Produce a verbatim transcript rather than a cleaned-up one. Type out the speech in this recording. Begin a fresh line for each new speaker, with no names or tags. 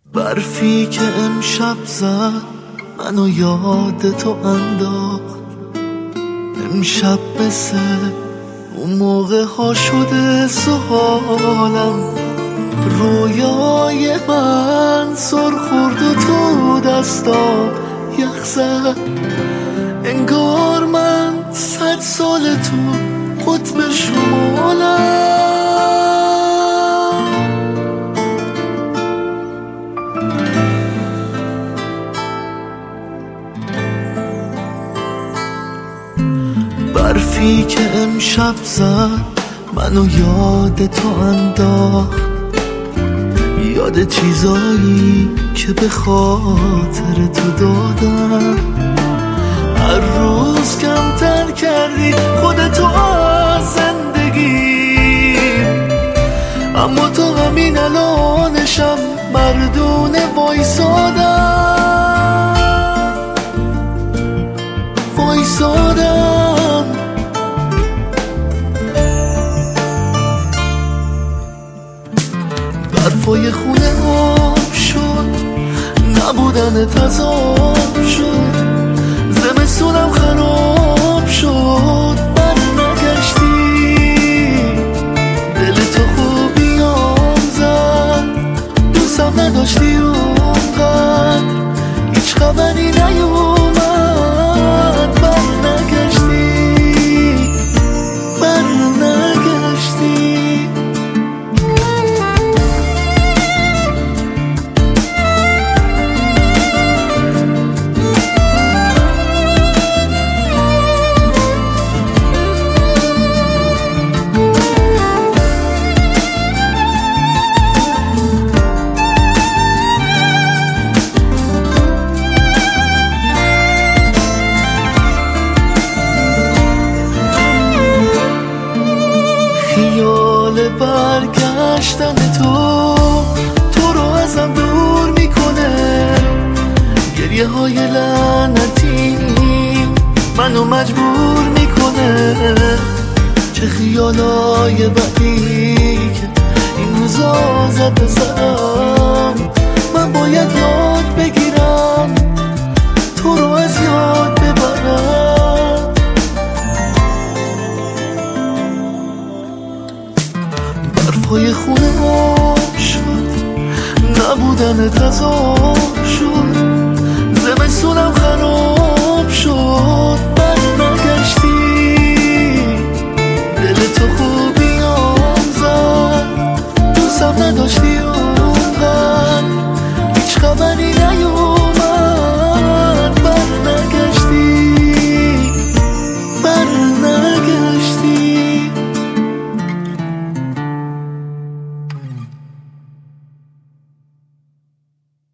برفی که امشب زد منو یاد تو انداخت. امشب مثل اون موقع ها شده سوالم، رویای من سر خورد و تو دستا یخ زد. انگار من صد سال تو قطب شمالم. برفی که امشب زد منو یاد تو انداخت، یاد چیزایی که به خاطر تو دادم. هر روز کمتر کردی خودتو از زندگی، اما تو همین الانشم مردونه وایسادم وایسادم. برفای خونه آب شد، نبودن تذاب شد، زمستونم خراب شد. بر نگشتی دل تو خوبیام زد، دوستم نداشتی اونقدر هیچ خبری نیومد. بر نگشتی بر نگشتی. برگشتن تو تو رو ازم دور میکنه، گریه های لعنتی منو مجبور میکنه. چه خیالای بدی که این روزا زد بزنم، من باید یاد بگیرم تو رو از یاد ببرم. برفای خونه آب شد، نبودن تذاب شد، زمستونم خراب شد. بر نگشتی دل تو خوبیام زد، دوستم نداشتی